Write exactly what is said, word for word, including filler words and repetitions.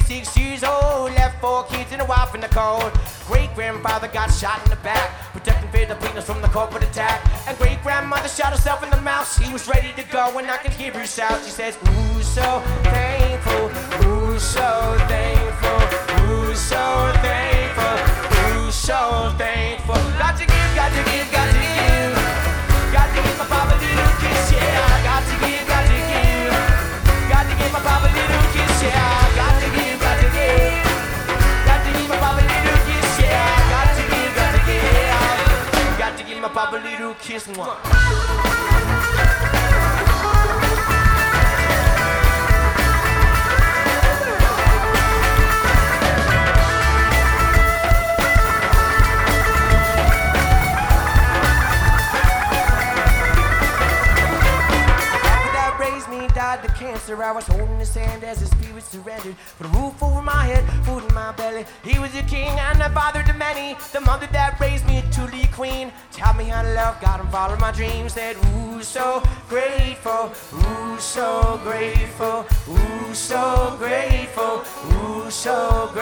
thirty-six years old, left four kids and a wife in the cold. Great-grandfather got shot in the back, protecting Filipinos from the corporate attack. And great-grandmother shot herself in the mouth. She was ready to go and I can hear her shout. She says, ooh, so thankful, ooh, so thankful, ooh, so thankful, ooh, so thankful. Got to give, got to give, got to give. Got to give my papa a little kiss, yeah. Got to give, got to give. Got to give my papa a little kiss, yeah. Got to give, got to give. Got to give my papa a little kiss, yeah. Got to give, got to give. Got to give my papa a little kiss, mwah. Died to cancer. I was holding his hand as his spirit surrendered. Put a roof over my head, food in my belly. He was a king and a father to many. The mother that raised me, a truly queen. Taught me how to love God and follow my dreams. Said, ooh, so grateful, ooh, so grateful, ooh, so grateful, ooh, so grateful.